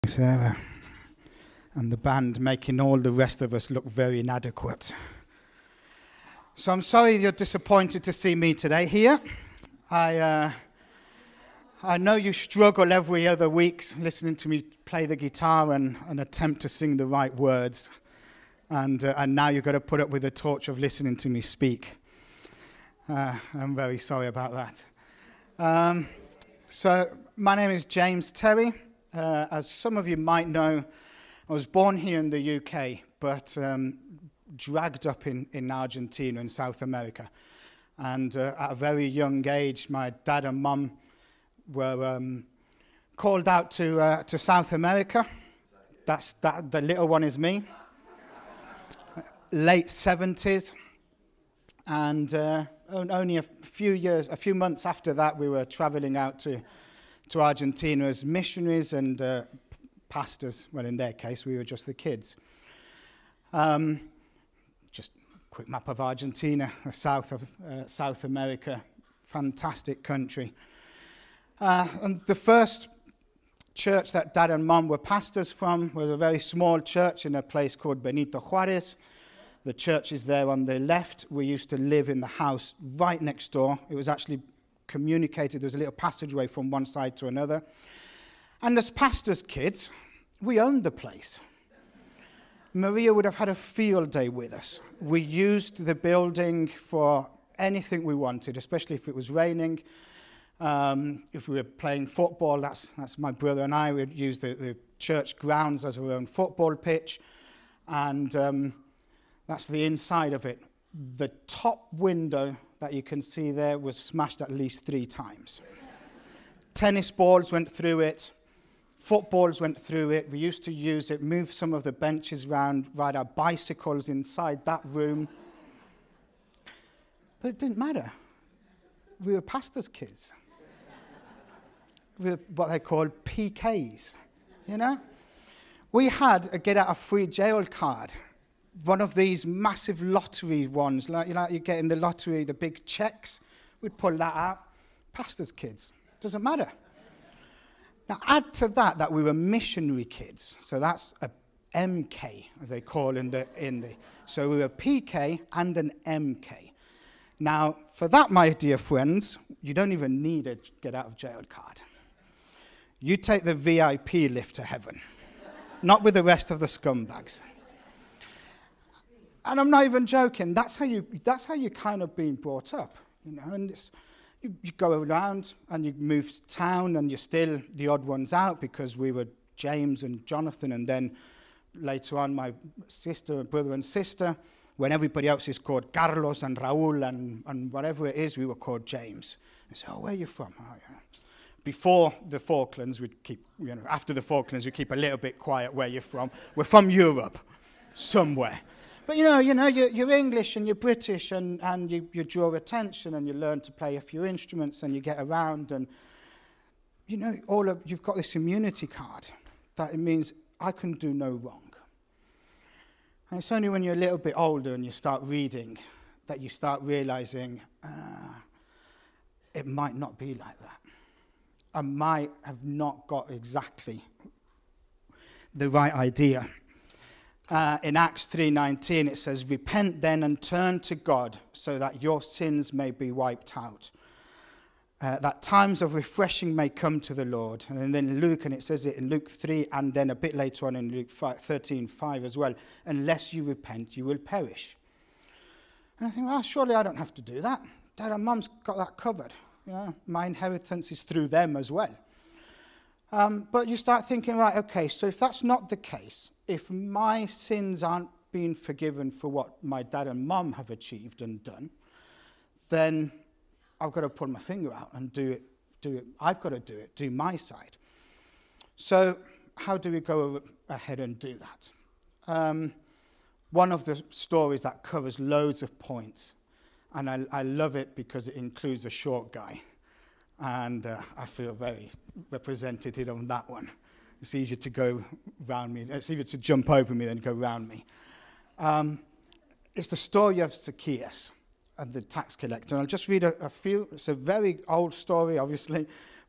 Sarah and the band making all the rest of us look very inadequate. So I'm sorry you're disappointed to see me today here. I know you struggle every other week listening to me play the guitar and attempt to sing the right words. And now you've got to put up with the torture of listening to me speak. I'm very sorry about that. So my name is James Terry. As some of you might know, I was born here in the UK, but dragged up in Argentina in South America. And at a very young age, my dad and mum were called out to South America. The little one is me. Late 70s. And only a few months after that, we were traveling out to Argentina as missionaries and pastors. Well, in their case, we were just the kids. Just a quick map of Argentina, the south of South America, fantastic country. And the first church that Dad and Mum were pastors from was a very small church in a place called Benito Juarez. The church is there on the left. We used to live in the house right next door. It was actually communicated. There was a little passageway from one side to another. And as pastors' kids, we owned the place. Maria would have had a field day with us. We used the building for anything we wanted, especially if it was raining. If we were playing football, that's my brother and I would use the church grounds as our own football pitch. And that's the inside of it. The top window that you can see there was smashed at least 3 times. Tennis balls went through it. Footballs went through it. We used to use it, move some of the benches around, ride our bicycles inside that room. But it didn't matter. We were pastors' kids. We were what they called PKs, you know? We had a get-out-of-free-jail card. One of these massive lottery ones, like you get in the lottery, the big checks. We'd pull that out. Pastors' kids. Doesn't matter. Now, add to that we were missionary kids. So that's a MK, as they call so we were PK and an MK. Now, for that, my dear friends, you don't even need a get-out-of-jail card. You take the VIP lift to heaven, not with the rest of the scumbags. And I'm not even joking. That's how you kind of been brought up, you know. And you go around and you move town, and you're still the odd ones out because we were James and Jonathan, and then later on my brother and sister. When everybody else is called Carlos and Raúl and whatever it is, we were called James. And so, where are you from? Oh, yeah. Before the Falklands, we'd keep, after the Falklands, we keep a little bit quiet where you're from. We're from Europe, somewhere. But you're English and you're British and you draw attention and you learn to play a few instruments and you get around and you've got this immunity card that it means I can do no wrong. And it's only when you're a little bit older and you start reading that you start realizing it might not be like that. I might have not got exactly the right idea. In Acts 3:19, it says, "Repent then and turn to God so that your sins may be wiped out, that times of refreshing may come to the Lord." And then Luke, and it says it in Luke 3, and then a bit later on in Luke 13:5 as well, "Unless you repent, you will perish." And I think, well, surely I don't have to do that. Dad and Mum's got that covered. My inheritance is through them as well. But you start thinking, right, okay, so if that's not the case, if my sins aren't being forgiven for what my dad and mum have achieved and done, then I've got to pull my finger out and do it. I've got to do my side. So how do we go ahead and do that? One of the stories that covers loads of points, and I love it because it includes a short guy. And I feel very represented on that one. It's easier to go round me. It's easier to jump over me than go round me. It's the story of Zacchaeus and the tax collector. And I'll just read a few. It's a very old story, obviously,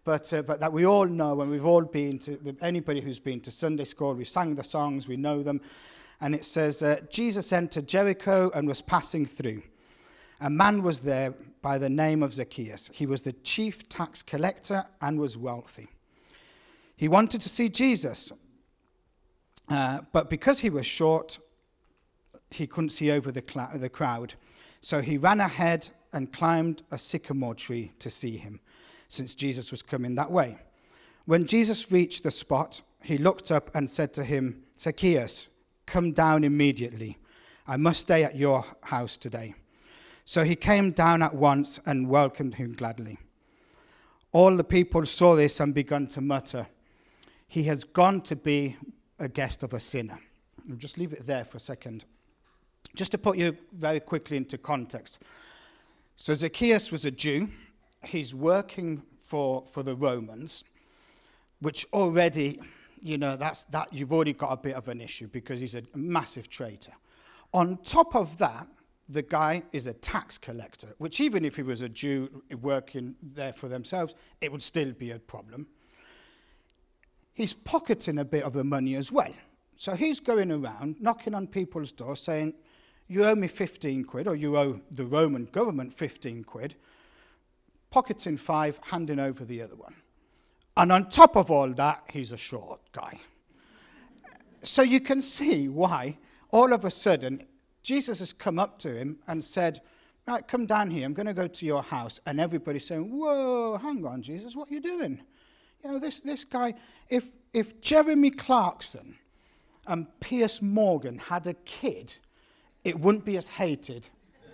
but that we all know, and we've all been to, anybody who's been to Sunday school, we sang the songs, we know them. And it says, Jesus entered Jericho and was passing through. A man was there by the name of Zacchaeus. He was the chief tax collector and was wealthy. He wanted to see Jesus, but because he was short, he couldn't see over the crowd. So he ran ahead and climbed a sycamore tree to see him, since Jesus was coming that way. When Jesus reached the spot, he looked up and said to him, Zacchaeus, come down immediately. I must stay at your house today. So he came down at once and welcomed him gladly. All the people saw this and began to mutter, he has gone to be a guest of a sinner. I'll just leave it there for a second. Just to put you very quickly into context. So Zacchaeus was a Jew. He's working for the Romans, which already, that you've already got a bit of an issue because he's a massive traitor. On top of that, the guy is a tax collector, which even if he was a Jew working there for themselves, it would still be a problem. He's pocketing a bit of the money as well. So he's going around, knocking on people's doors, saying, you owe me 15 quid, or you owe the Roman government 15 quid, pocketing 5, handing over the other one. And on top of all that, he's a short guy. So you can see why, all of a sudden, Jesus has come up to him and said, right, come down here, I'm going to go to your house. And everybody's saying, whoa, hang on, Jesus, what are you doing? This guy, if Jeremy Clarkson and Piers Morgan had a kid, it wouldn't be as hated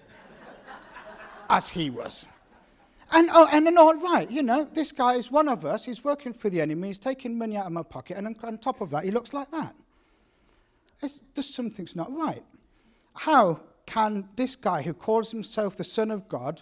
as he was. And then all right, this guy is one of us, he's working for the enemy, he's taking money out of my pocket, and on top of that, he looks like that. Just something's not right. How can this guy who calls himself the Son of God,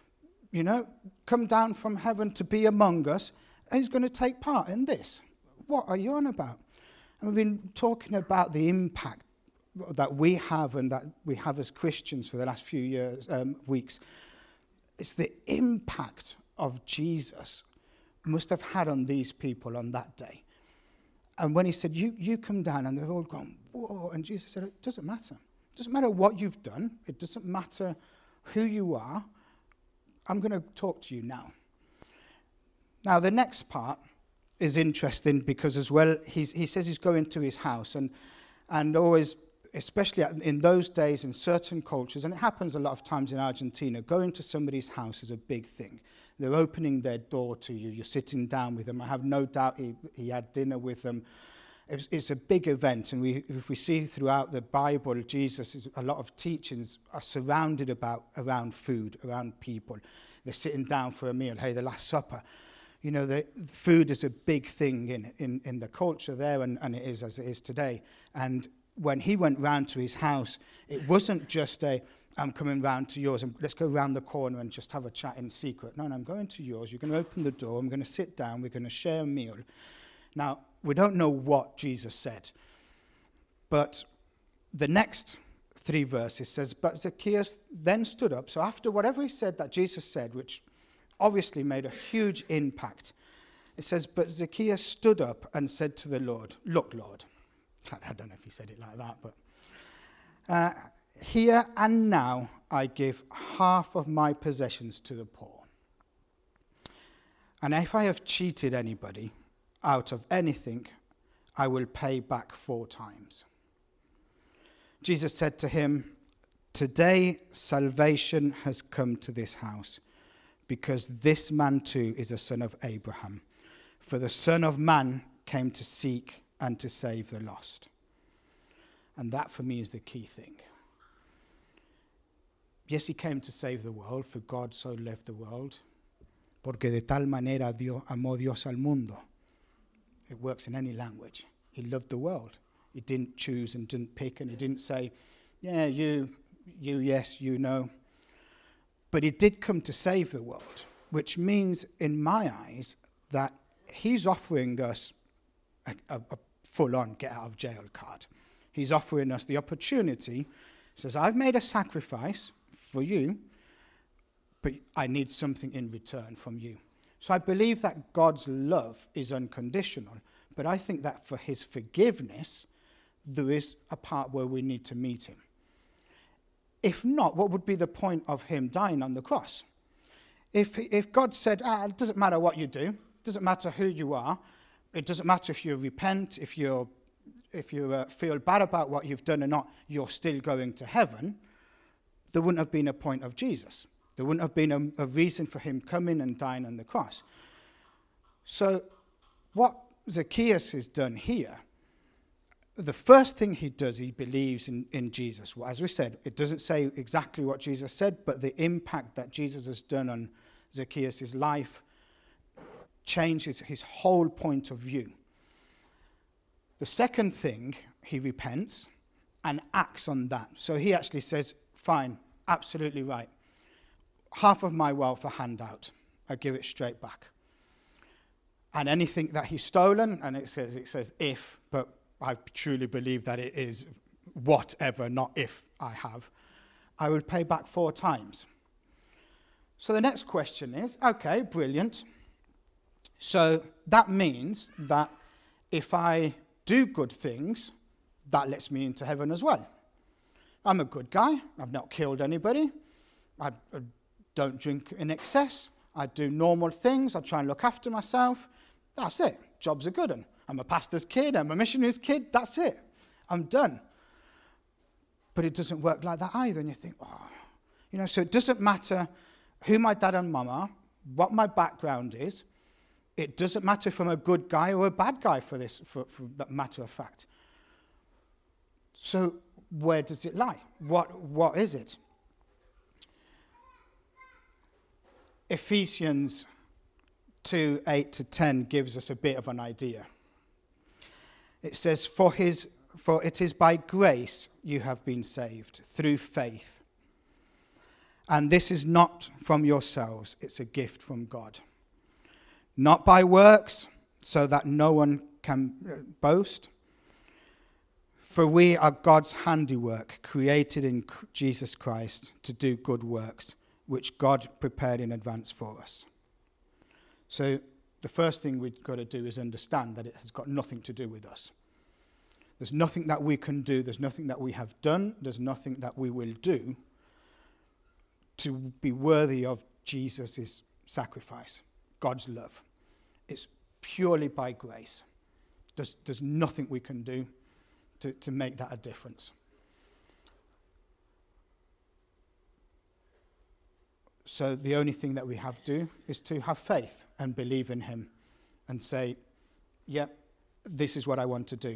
come down from heaven to be among us, and he's going to take part in this? What are you on about? And we've been talking about the impact that we have and that we have as Christians for the last few weeks. It's the impact of Jesus must have had on these people on that day. And when he said, you come down, and they've all gone, whoa, and Jesus said, it doesn't matter. It doesn't matter what you've done. It doesn't matter who you are. I'm going to talk to you now. Now, the next part is interesting because as well, he says he's going to his house. And always, especially in those days in certain cultures, and it happens a lot of times in Argentina, going to somebody's house is a big thing. They're opening their door to you. You're sitting down with them. I have no doubt he had dinner with them. It's a big event, and if we see throughout the Bible, Jesus, a lot of teachings are surrounded around food, around people. They're sitting down for a meal, the Last Supper. The food is a big thing in the culture there, and it is as it is today. And when he went round to his house, it wasn't just I'm coming round to yours, and let's go round the corner and just have a chat in secret. No, I'm going to yours. You're going to open the door. I'm going to sit down. We're going to share a meal. Now, we don't know what Jesus said, but the next 3 verses says, but Zacchaeus then stood up. So after whatever he said that Jesus said, which obviously made a huge impact, it says, but Zacchaeus stood up and said to the Lord, look, Lord. I don't know if he said it like that, but here and now I give half of my possessions to the poor. And if I have cheated anybody out of anything, I will pay back 4 times. Jesus said to him, today salvation has come to this house, because this man too is a son of Abraham. For the Son of Man came to seek and to save the lost. And that for me is the key thing. Yes, he came to save the world, for God so loved the world. Porque de tal manera amó Dios al mundo. It works in any language. He loved the world. He didn't choose and didn't pick, and he didn't say, yeah, you, yes, you, no. But he did come to save the world, which means, in my eyes, that he's offering us a full-on get-out-of-jail card. He's offering us the opportunity. He says, I've made a sacrifice for you, but I need something in return from you. So I believe that God's love is unconditional, but I think that for his forgiveness, there is a part where we need to meet him. If not, what would be the point of him dying on the cross? If God said, it doesn't matter what you do, it doesn't matter who you are, it doesn't matter if you repent, if you feel bad about what you've done or not, you're still going to heaven, there wouldn't have been a point of Jesus. There wouldn't have been a reason for him coming and dying on the cross. So what Zacchaeus has done here, the first thing he does, he believes in Jesus. Well, as we said, it doesn't say exactly what Jesus said, but the impact that Jesus has done on Zacchaeus' life changes his whole point of view. The second thing, he repents and acts on that. So he actually says, fine, absolutely right. Half of my wealth I hand out. I give it straight back. And anything that he's stolen, and it says if, but I truly believe that it is whatever, not if I have, I would pay back 4 times. So the next question is, okay, brilliant. So that means that if I do good things, that lets me into heaven as well. I'm a good guy. I've not killed anybody. I don't drink in excess. I do normal things. I try and look after myself. That's it. Job's a good one. I'm a pastor's kid. I'm a missionary's kid. That's it. I'm done. But it doesn't work like that either. And you think, so it doesn't matter who my dad and mum are, what my background is. It doesn't matter if I'm a good guy or a bad guy for that matter of fact. So where does it lie? What is it? Ephesians 2:8-10 gives us a bit of an idea. It says, For it is by grace you have been saved, through faith. And this is not from yourselves, it's a gift from God. Not by works, so that no one can boast. For we are God's handiwork, created in Jesus Christ to do good works, which God prepared in advance for us. So the first thing we've got to do is understand that it has got nothing to do with us. There's nothing that we can do, there's nothing that we have done, there's nothing that we will do to be worthy of Jesus' sacrifice, God's love. It's purely by grace. There's nothing we can do to make that a difference. So the only thing that we have to do is to have faith and believe in him and say, this is what I want to do.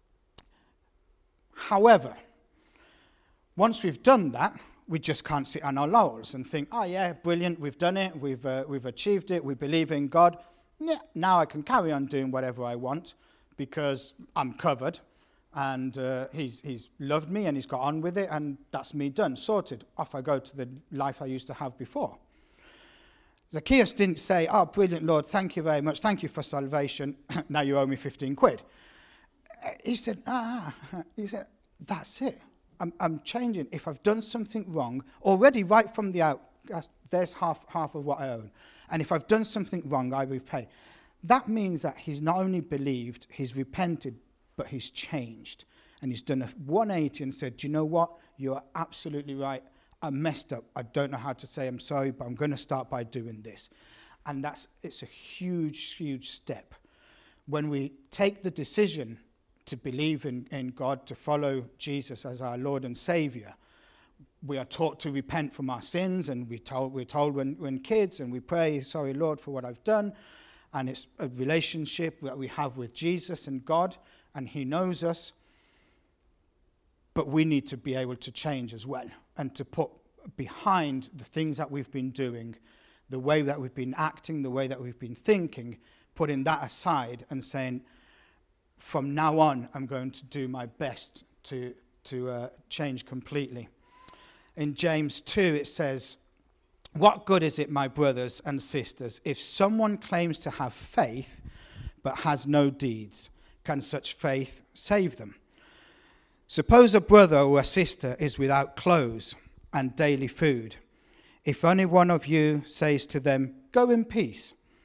However, once we've done that, we just can't sit on our laurels and think, brilliant, we've done it, we've achieved it, we believe in God. Now I can carry on doing whatever I want because I'm covered and he's loved me and he's got on with it and that's me done, sorted. Off I go to the life I used to have before. Zacchaeus didn't say, brilliant, Lord, thank you very much, thank you for salvation, now you owe me 15 quid. He said, that's it. I'm changing. If I've done something wrong, already right from the out, there's half of what I own. And if I've done something wrong, I repay. That means that he's not only believed, he's repented, but he's changed. And he's done a 180 and said, do you know what? You're absolutely right. I messed up. I don't know how to say I'm sorry, but I'm going to start by doing this. And it's a huge, huge step. When we take the decision to believe in God, to follow Jesus as our Lord and Savior, we are taught to repent from our sins, and we're told when kids, and we pray, sorry, Lord, for what I've done. And it's a relationship that we have with Jesus and God, and he knows us. But we need to be able to change as well, and to put behind the things that we've been doing, the way that we've been acting, the way that we've been thinking, putting that aside and saying, from now on, I'm going to do my best to change completely. In James 2, it says, what good is it, my brothers and sisters, if someone claims to have faith but has no deeds? Can such faith save them? Suppose a brother or a sister is without clothes and daily food. If any one of you says to them, go in peace,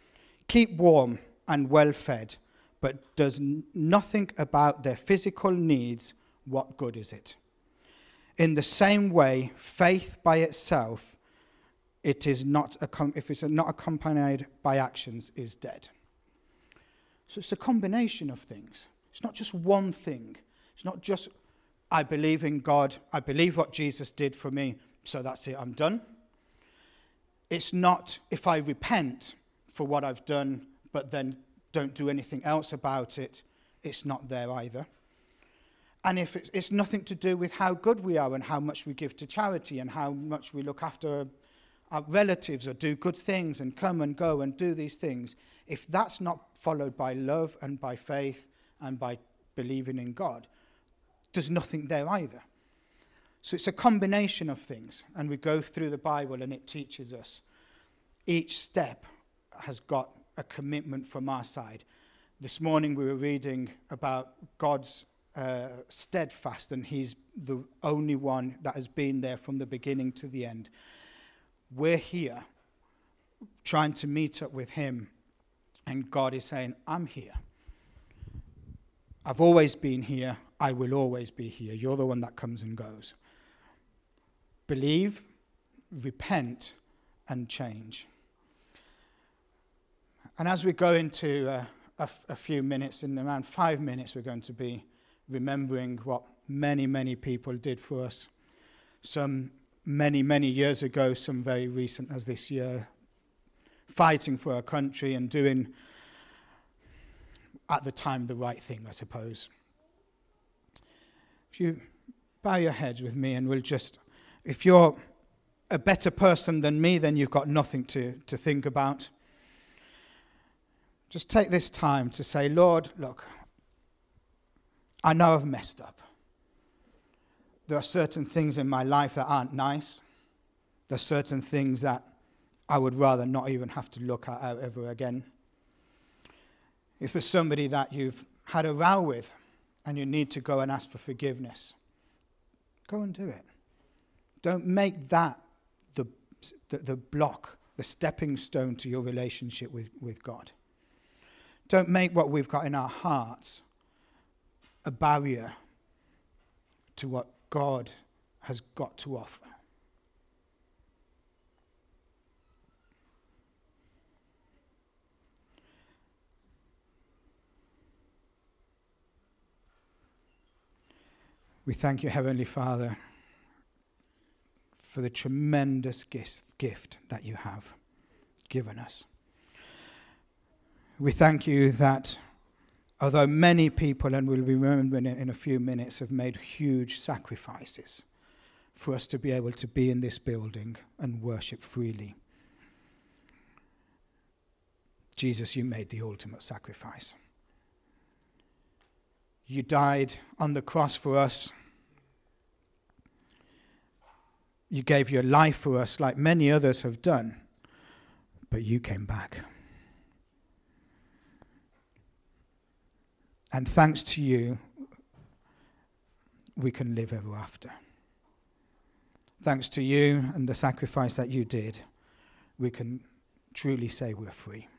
keep warm and well fed, but does nothing about their physical needs, what good is it? In the same way, faith by itself, if it's not accompanied by actions, is dead. So it's a combination of things. It's not just one thing. It's not just, I believe in God, I believe what Jesus did for me, so that's it, I'm done. It's not, if I repent for what I've done, but then don't do anything else about it, it's not there either. And if it's nothing to do with how good we are and how much we give to charity and how much we look after our relatives or do good things and come and go and do these things, if that's not followed by love and by faith and by believing in God, there's nothing there either. So it's a combination of things, and we go through the Bible and it teaches us. Each step has got a commitment from our side. This morning we were reading about God's steadfast, and he's the only one that has been there from the beginning to the end. We're here trying to meet up with him, and God is saying, I'm here. I've always been here. I will always be here. You're the one that comes and goes. Believe, repent, and change. And as we go into a few minutes, in around 5 minutes, we're going to be remembering what many, many people did for us. Some many, many years ago, some very recent as this year, fighting for our country and doing, at the time, the right thing, I suppose. If you bow your heads with me, and we'll just, if you're a better person than me, then you've got nothing to think about. Just take this time to say, Lord, look, I know I've messed up. There are certain things in my life that aren't nice. There are certain things that I would rather not even have to look at ever again. If there's somebody that you've had a row with and you need to go and ask for forgiveness, go and do it. Don't make that the block, the stepping stone to your relationship with God. Don't make what we've got in our hearts a barrier to what God has got to offer. We thank you, Heavenly Father, for the tremendous gift that you have given us. We thank you that although many people, and we'll be remembering it in a few minutes, have made huge sacrifices for us to be able to be in this building and worship freely, Jesus, you made the ultimate sacrifice. You died on the cross for us. You gave your life for us like many others have done, but you came back. And thanks to you, we can live ever after. Thanks to you and the sacrifice that you did, we can truly say we're free.